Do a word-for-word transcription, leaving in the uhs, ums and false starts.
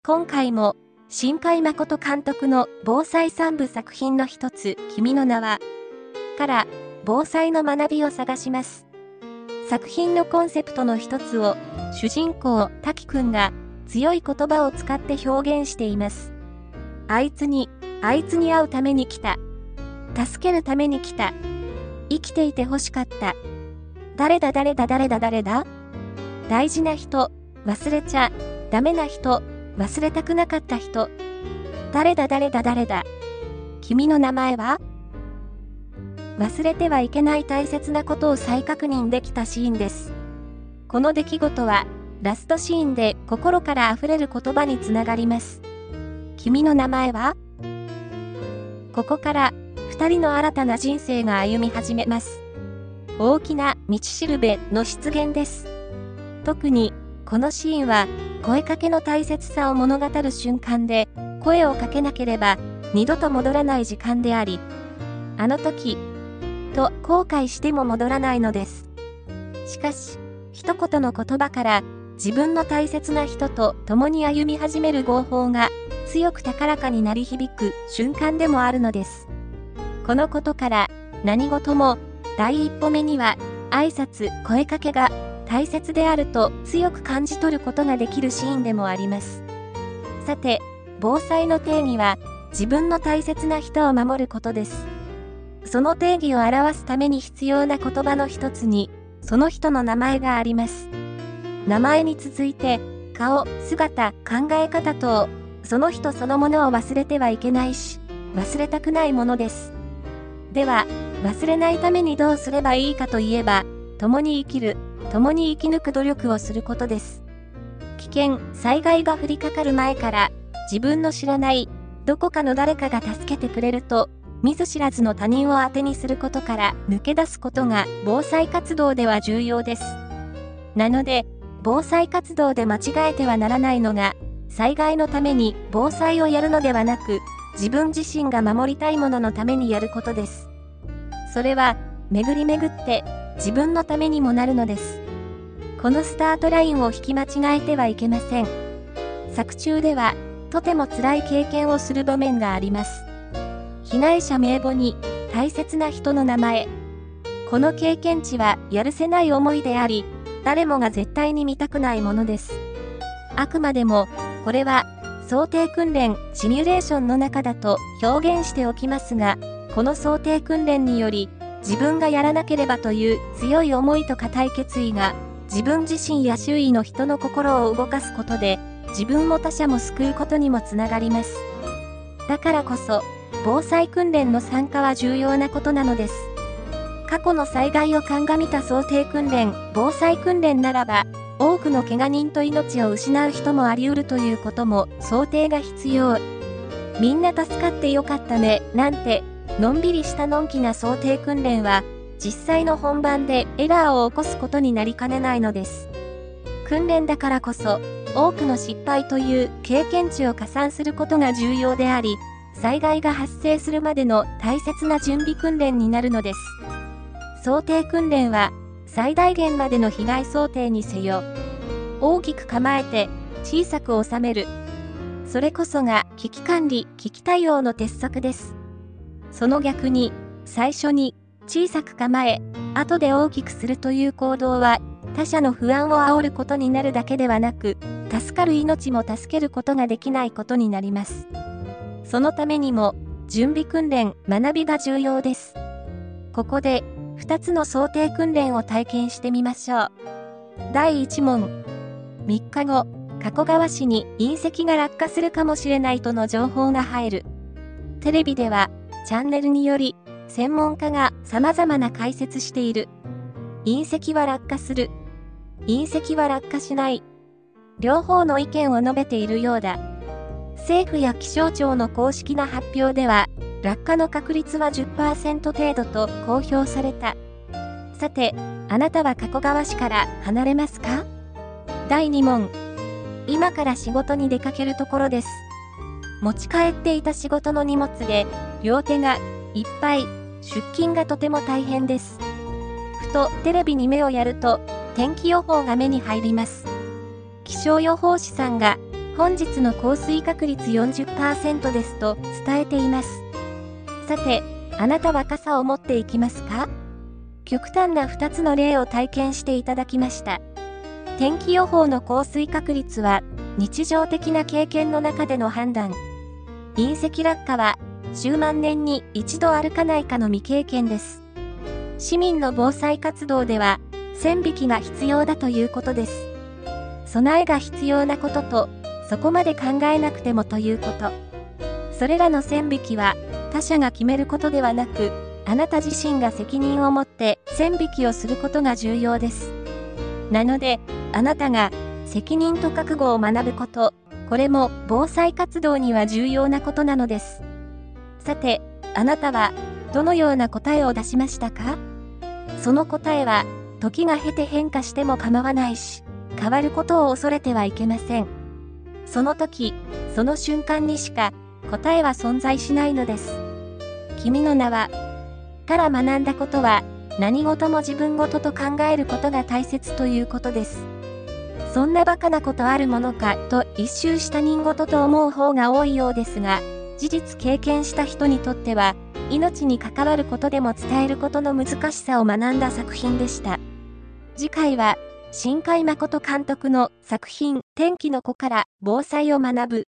今回も、新海誠監督の防災三部作品の一つ、君の名は、から、防災の学びを探します。作品のコンセプトの一つを、主人公、滝くんが、強い言葉を使って表現しています。あいつに、あいつに会うために来た。助けるために来た。生きていて欲しかった。誰だ誰だ誰だ誰だ？大事な人、忘れちゃ、ダメな人、忘れたくなかった人。誰だ誰だ誰だ。君の名前は？忘れてはいけない大切なことを再確認できたシーンです。この出来事は、ラストシーンで心から溢れる言葉につながります。君の名前は？ここから、二人の新たな人生が歩み始めます。大きな道しるべの出現です。特に、このシーンは、声かけの大切さを物語る瞬間で、声をかけなければ、二度と戻らない時間であり、あの時、と後悔しても戻らないのです。しかし、一言の言葉から、自分の大切な人と共に歩み始める号砲が、強く高らかに鳴り響く瞬間でもあるのです。このことから、何事も、第一歩目には、挨拶、声かけが、大切であると強く感じ取ることができるシーンでもあります。さて、防災の定義は、自分の大切な人を守ることです。その定義を表すために必要な言葉の一つに、その人の名前があります。名前に続いて、顔、姿、考え方等、その人そのものを忘れてはいけないし、忘れたくないものです。では、忘れないためにどうすればいいかといえば、共に生きる、共に生き抜く努力をすることです。危険、災害が降りかかる前から、自分の知らない、どこかの誰かが助けてくれると、見ず知らずの他人を当てにすることから抜け出すことが防災活動では重要です。なので、防災活動で間違えてはならないのが、災害のために防災をやるのではなく、自分自身が守りたいもののためにやることです。それは、巡り巡って、自分のためにもなるのです。このスタートラインを引き間違えてはいけません。作中では、とても辛い経験をする場面があります。被害者名簿に、大切な人の名前。この経験値はやるせない思いであり、誰もが絶対に見たくないものです。あくまでも、これは、想定訓練、シミュレーションの中だと表現しておきますが、この想定訓練により、自分がやらなければという強い思いと固い決意が、自分自身や周囲の人の心を動かすことで、自分も他者も救うことにもつながります。だからこそ、防災訓練の参加は重要なことなのです。過去の災害を鑑みた想定訓練、防災訓練ならば、多くの怪我人と命を失う人もあり得るということも想定が必要。みんな助かってよかったね、なんて、のんびりしたのんきな想定訓練は、実際の本番でエラーを起こすことになりかねないのです。訓練だからこそ、多くの失敗という経験値を加算することが重要であり、災害が発生するまでの大切な準備訓練になるのです。想定訓練は、最大限までの被害想定にせよ。大きく構えて、小さく収める。それこそが危機管理、危機対応の鉄則です。その逆に、最初に小さく構え、後で大きくするという行動は、他者の不安を煽ることになるだけではなく、助かる命も助けることができないことになります。そのためにも、準備訓練、学びが重要です。ここで、二つの想定訓練を体験してみましょう。だいいち問。みっかご、加古川市に隕石が落下するかもしれないとの情報が入る。テレビでは、チャンネルにより、専門家が様々な解説している。隕石は落下する。隕石は落下しない。両方の意見を述べているようだ。政府や気象庁の公式な発表では、落下の確率は じゅっパーセント 程度と公表された。さて、あなたは加古川市から離れますか？だいに問。今から仕事に出かけるところです。持ち帰っていた仕事の荷物で、両手がいっぱい、出勤がとても大変です。ふとテレビに目をやると、天気予報が目に入ります。気象予報士さんが、 本日の降水確率 よんじゅっパーセント ですと伝えています。さて、あなたは傘を持っていきますか？極端なふたつの例を体験していただきました。天気予報の降水確率は日常的な経験の中での判断。隕石落下は数万年に一度あるかないかの未経験です。市民の防災活動では線引きが必要だということです。備えが必要なことと、そこまで考えなくてもということ。それらの線引きは他者が決めることではなく、あなた自身が責任を持って線引きをすることが重要です。なので、あなたが責任と覚悟を学ぶこと、これも防災活動には重要なことなのです。さて、あなたはどのような答えを出しましたか？その答えは、時が経て変化しても構わないし、変わることを恐れてはいけません。その時、その瞬間にしか答えは存在しないのです。君の名は、から学んだことは、何事も自分事と考えることが大切ということです。そんなバカなことあるものかと一周した人事と思う方が多いようですが、事実経験した人にとっては、命に関わることでも伝えることの難しさを学んだ作品でした。次回は、新海誠監督の作品、天気の子から防災を学ぶ